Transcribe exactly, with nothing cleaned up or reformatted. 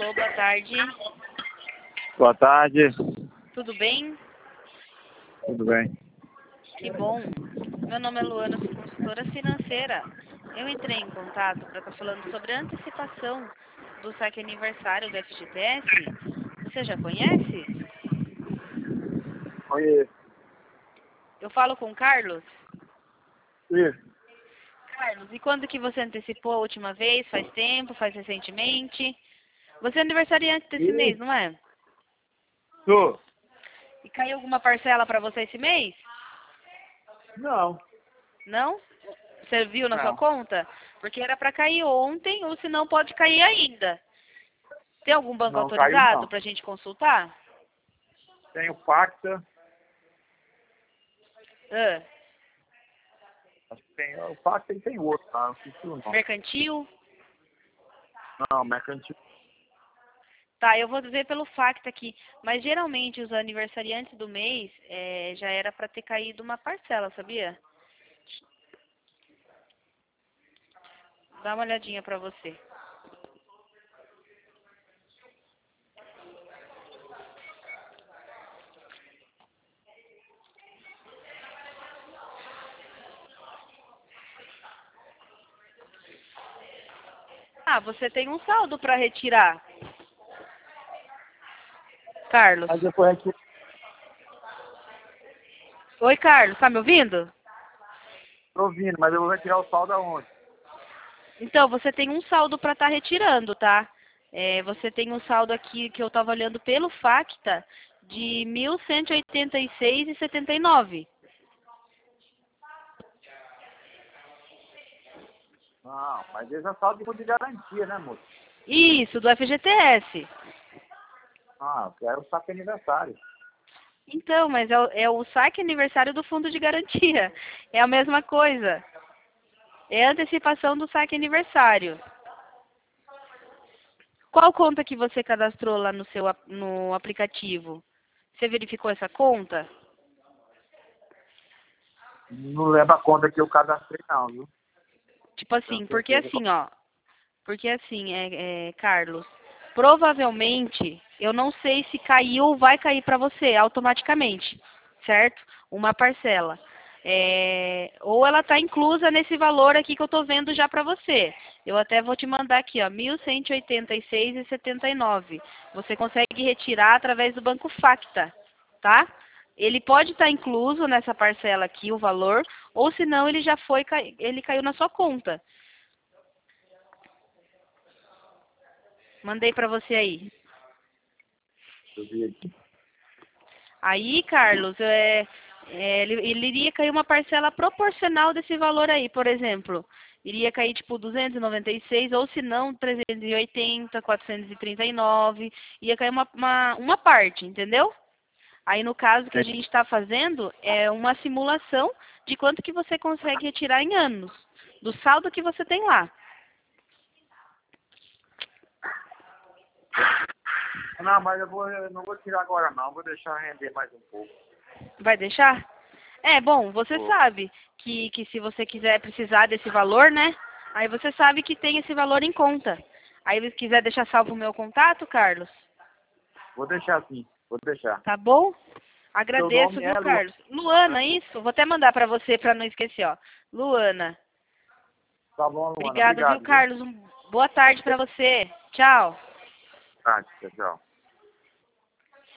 Alô, boa tarde. Boa tarde. Tudo bem? Tudo bem? Que bom. Meu nome é Luana, sou consultora financeira. Eu entrei em contato para estar falando sobre a antecipação do saque aniversário do F G T S. Você já conhece? Conheço. Eu falo com o Carlos? Isso. Carlos, e quando que você antecipou a última vez? Faz tempo? Faz recentemente? Você é aniversariante desse Isso. mês, não é? Tô. E caiu alguma parcela para você esse mês? Não. Não? Você viu na sua Não. conta? Porque era para cair ontem, ou se não pode cair ainda. Tem algum banco Não caiu, autorizado não. para a gente consultar? Tem o Pacta. Ah, Acho que tem o Pacta e tem outro, tá? Não sei se o nome. mercantil? Não, mercantil. Tá, eu vou ver pelo Facta aqui. Mas geralmente os aniversariantes do mês é, já era para ter caído uma parcela, sabia? Dá uma olhadinha para você. Ah, você tem um saldo para retirar. Carlos. Aí depois aqui. Oi, Carlos, tá me ouvindo? Tô ouvindo, mas eu vou retirar o saldo aonde? Então, você tem um saldo para estar retirando, tá? É, você tem um saldo aqui que eu estava olhando pelo Facta de mil cento e oitenta e seis reais e setenta e nove. Não, mas esse é saldo de fundo de garantia, né, moço? Isso, do F G T S. Ah, eu quero o saque aniversário. Então, mas é o, é o saque aniversário do fundo de garantia. É a mesma coisa. É a antecipação do saque aniversário. Qual conta que você cadastrou lá no seu ap- no aplicativo? Você verificou essa conta? Não leva a conta que eu cadastrei, não, viu? Tipo Tenho assim, porque certeza. assim, ó. Porque assim, é, é, Carlos, provavelmente, eu não sei se caiu ou vai cair para você automaticamente, certo? Uma parcela. É, ou ela está inclusa nesse valor aqui que eu estou vendo já para você. Eu até vou te mandar aqui, ó, mil cento e oitenta e seis reais e setenta e nove. Você consegue retirar através do Banco Facta, tá? Ele pode estar incluso nessa parcela aqui, o valor, ou se não, ele já foi, cai- ele caiu na sua conta. Mandei para você aí. Eu vi aqui. Aí, Carlos, é, é, ele, ele iria cair uma parcela proporcional desse valor aí, por exemplo. Iria cair tipo duzentos e noventa e seis, ou se não, trezentos e oitenta, quatrocentos e trinta e nove. Ia cair uma, uma, uma parte, entendeu? Aí, no caso que a gente está fazendo, é uma simulação de quanto que você consegue retirar em anos, do saldo que você tem lá. Não, mas eu, vou, eu não vou tirar agora, não. Vou deixar render mais um pouco. Vai deixar? É, bom, você Vou. sabe que, que se você quiser precisar desse valor, né? Aí você sabe que tem esse valor em conta. Aí se quiser deixar salvo o meu contato, Carlos, Vou deixar assim. Vou deixar. tá bom? Seu Agradeço, nome é viu, Luana. Carlos? Luana, isso? Vou até mandar pra você pra não esquecer, ó. Luana. Tá bom, Luana. Obrigado, viu, Obrigado, viu? Carlos? Um- Boa tarde pra você. Tchau. Tá, tchau, tchau.